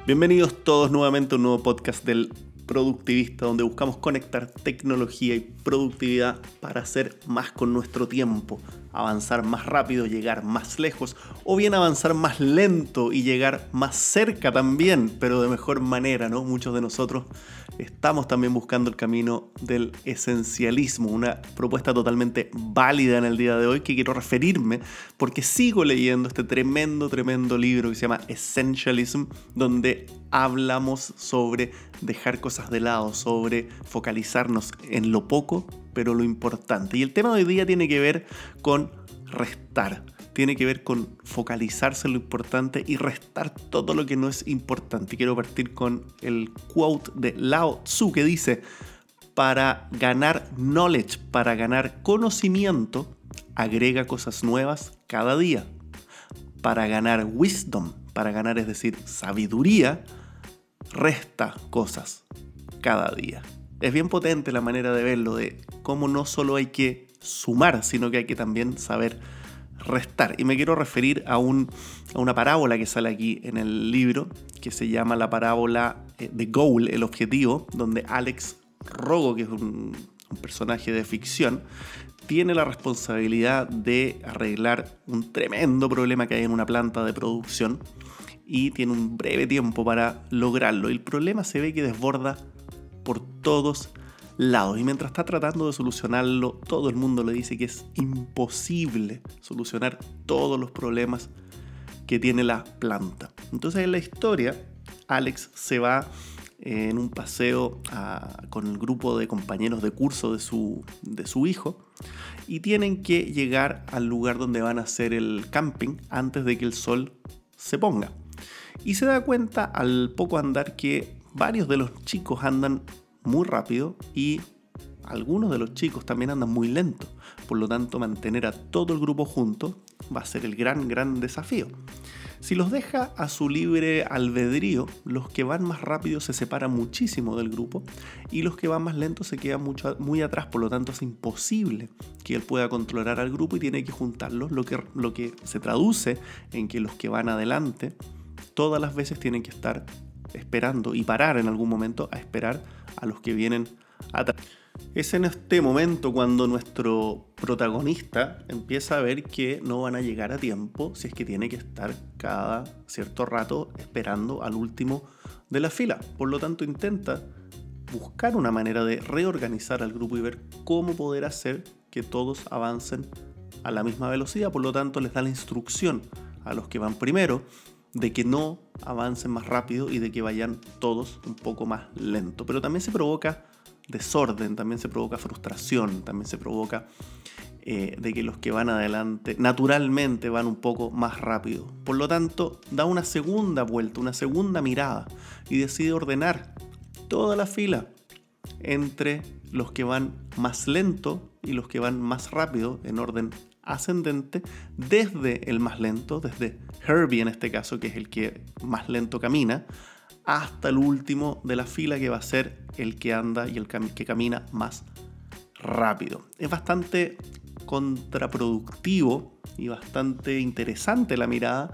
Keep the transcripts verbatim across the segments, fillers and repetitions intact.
Bienvenidos todos nuevamente a un nuevo podcast del Productivista, donde buscamos conectar tecnología y productividad para hacer más con nuestro tiempo, avanzar más rápido, llegar más lejos, o bien avanzar más lento y llegar más cerca también, pero de mejor manera, ¿no? Muchos de nosotros estamos también buscando el camino del esencialismo, una propuesta totalmente válida en el día de hoy que quiero referirme porque sigo leyendo este tremendo, tremendo libro que se llama Essentialism, donde hablamos sobre dejar cosas de lado, sobre focalizarnos en lo poco, pero lo importante. Y el tema de hoy día tiene que ver con restar, tiene que ver con focalizarse en lo importante y restar todo lo que no es importante. Quiero partir con el quote de Lao Tzu que dice: para ganar knowledge, para ganar conocimiento, agrega cosas nuevas cada día. Para ganar wisdom, para ganar, es decir, sabiduría, resta cosas cada día. Es bien potente la manera de verlo, de cómo no solo hay que sumar, sino que hay que también saber restar. Y me quiero referir a, un, a una parábola que sale aquí en el libro, que se llama la parábola de Goal, el objetivo, donde Alex Rogo, que es un, un personaje de ficción, tiene la responsabilidad de arreglar un tremendo problema que hay en una planta de producción y tiene un breve tiempo para lograrlo. El problema se ve que desborda por todos lados y mientras está tratando de solucionarlo, todo el mundo le dice que es imposible solucionar todos los problemas que tiene la planta. Entonces en la historia, Alex se va en un paseo a, con el grupo de compañeros de curso de su, de su hijo y tienen que llegar al lugar donde van a hacer el camping antes de que el sol se ponga. Y se da cuenta al poco andar que varios de los chicos andan muy rápido y algunos de los chicos también andan muy lento. Por lo tanto, mantener a todo el grupo junto va a ser el gran, gran desafío. Si los deja a su libre albedrío, los que van más rápido se separan muchísimo del grupo y los que van más lentos se quedan mucho, muy atrás. Por lo tanto, es imposible que él pueda controlar al grupo y tiene que juntarlos, lo que, lo que se traduce en que los que van adelante todas las veces tienen que estar esperando y parar en algún momento a esperar a los que vienen atrás. Es en este momento cuando nuestro protagonista empieza a ver que no van a llegar a tiempo si es que tiene que estar cada cierto rato esperando al último de la fila. Por lo tanto, intenta buscar una manera de reorganizar al grupo y ver cómo poder hacer que todos avancen a la misma velocidad. Por lo tanto, les da la instrucción a los que van primero de que no avancen más rápido y de que vayan todos un poco más lento. Pero también se provoca desorden, también se provoca frustración, también se provoca eh, de que los que van adelante naturalmente van un poco más rápido. Por lo tanto, da una segunda vuelta, una segunda mirada y decide ordenar toda la fila entre los que van más lento y los que van más rápido en orden ascendente, desde el más lento, desde Herbie en este caso, que es el que más lento camina, hasta el último de la fila, que va a ser el que anda y el que camina más rápido. Es bastante contraproductivo y bastante interesante la mirada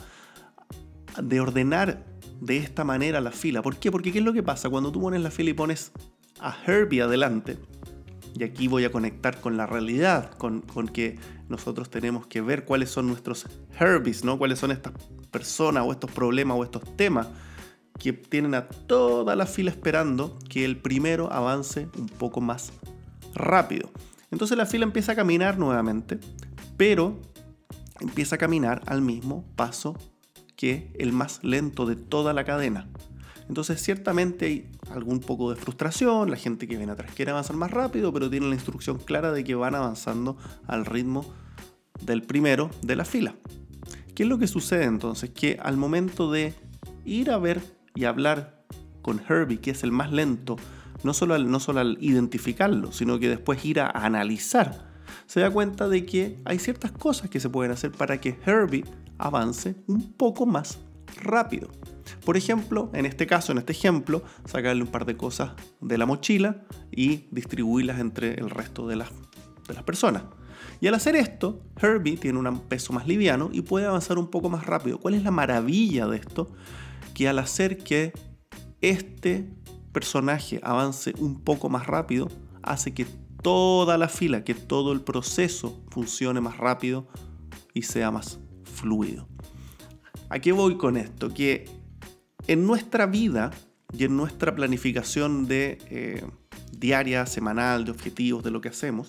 de ordenar de esta manera la fila. ¿Por qué? Porque ¿qué es lo que pasa? Cuando tú pones la fila y pones a Herbie adelante, y aquí voy a conectar con la realidad, con, con que nosotros tenemos que ver cuáles son nuestros Herbies, ¿no? Cuáles son estas personas o estos problemas o estos temas que tienen a toda la fila esperando que el primero avance un poco más rápido. Entonces la fila empieza a caminar nuevamente, pero empieza a caminar al mismo paso que el más lento de toda la cadena. Entonces ciertamente hay algún poco de frustración, la gente que viene atrás quiere avanzar más rápido, pero tiene la instrucción clara de que van avanzando al ritmo del primero de la fila. ¿Qué es lo que sucede entonces? Que al momento de ir a ver y hablar con Herbie, que es el más lento, no solo al, no solo al identificarlo, sino que después ir a analizar, se da cuenta de que hay ciertas cosas que se pueden hacer para que Herbie avance un poco más rápido. Por ejemplo, en este caso, en este ejemplo, sacarle un par de cosas de la mochila y distribuirlas entre el resto de las, de las personas. Y al hacer esto, Herbie tiene un peso más liviano y puede avanzar un poco más rápido. ¿Cuál es la maravilla de esto? que al hacer que este personaje avance un poco más rápido, hace que toda la fila, que todo el proceso funcione más rápido y sea más fluido. ¿A qué voy con esto? Que en nuestra vida y en nuestra planificación de eh, diaria, semanal, de objetivos, de lo que hacemos,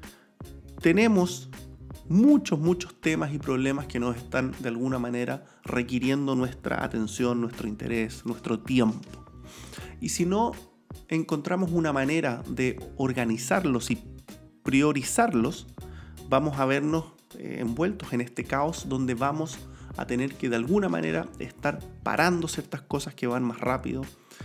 tenemos muchos, muchos temas y problemas que nos están de alguna manera requiriendo nuestra atención, nuestro interés, nuestro tiempo. Y si no encontramos una manera de organizarlos y priorizarlos, vamos a vernos eh, envueltos en este caos donde vamos a tener que de alguna manera estar parando ciertas cosas que van más rápido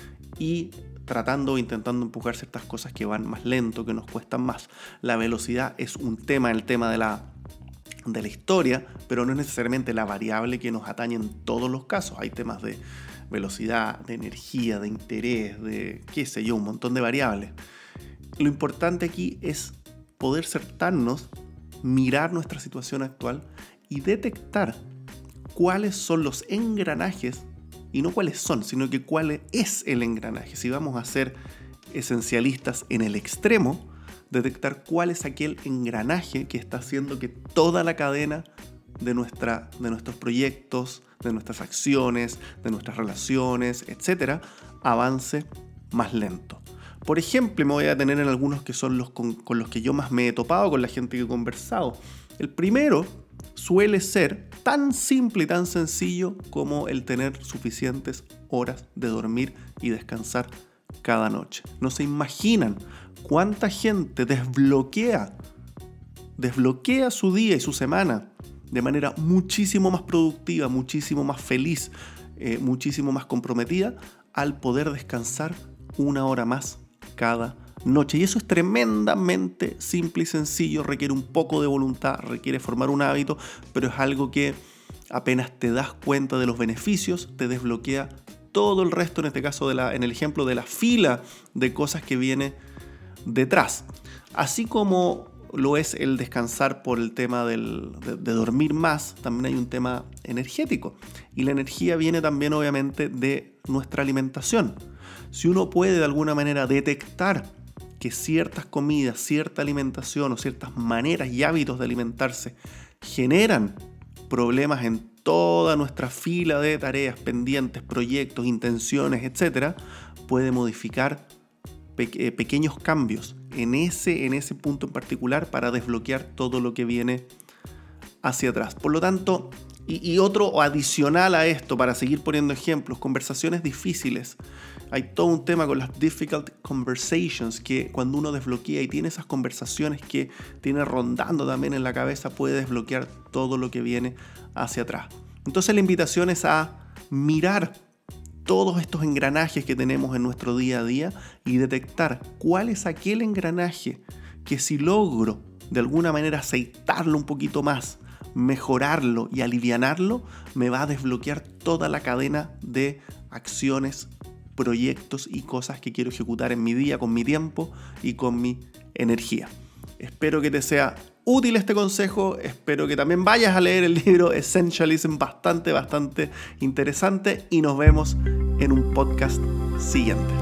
y tratando o intentando empujar ciertas cosas que van más lento, que nos cuestan más. La velocidad es un tema, el tema de la, de la historia, pero no es necesariamente la variable que nos atañe en todos los casos. Hay temas de velocidad, de energía, de interés, de qué sé yo, un montón de variables. Lo importante aquí es poder sentarnos, mirar nuestra situación actual y detectar cuáles son los engranajes, y no cuáles son, sino que cuál es el engranaje. Si vamos a ser esencialistas en el extremo, detectar cuál es aquel engranaje que está haciendo que toda la cadena de, nuestra, de nuestros proyectos, de nuestras acciones, de nuestras relaciones, etcétera, avance más lento. Por ejemplo, me voy a detener en algunos que son los con, con los que yo más me he topado, con la gente que he conversado. El primero suele ser tan simple y tan sencillo como el tener suficientes horas de dormir y descansar cada noche. No se imaginan cuánta gente desbloquea, desbloquea su día y su semana de manera muchísimo más productiva, muchísimo más feliz, eh, muchísimo más comprometida al poder descansar una hora más cada noche. Y eso es tremendamente simple y sencillo, requiere un poco de voluntad, requiere formar un hábito, pero es algo que apenas te das cuenta de los beneficios, te desbloquea todo el resto, en este caso de la, en el ejemplo de la fila de cosas que viene detrás. Así como lo es el descansar por el tema del, de, de dormir más, también hay un tema energético. Y la energía viene también obviamente de nuestra alimentación. Si uno puede de alguna manera detectar que ciertas comidas, cierta alimentación o ciertas maneras y hábitos de alimentarse generan problemas en toda nuestra fila de tareas, pendientes, proyectos, intenciones, etcétera, puede modificar pe- pequeños cambios en ese, en ese punto en particular para desbloquear todo lo que viene hacia atrás. Por lo tanto, y, y otro adicional a esto, para seguir poniendo ejemplos, conversaciones difíciles. Hay todo un tema con las difficult conversations, que cuando uno desbloquea y tiene esas conversaciones que tiene rondando también en la cabeza, puede desbloquear todo lo que viene hacia atrás. Entonces la invitación es a mirar todos estos engranajes que tenemos en nuestro día a día y detectar cuál es aquel engranaje que si logro de alguna manera aceitarlo un poquito más, mejorarlo y alivianarlo, me va a desbloquear toda la cadena de acciones, proyectos y cosas que quiero ejecutar en mi día, con mi tiempo y con mi energía. Espero que te sea útil este consejo, espero que también vayas a leer el libro Essentialism, bastante, bastante interesante, y nos vemos en un podcast siguiente.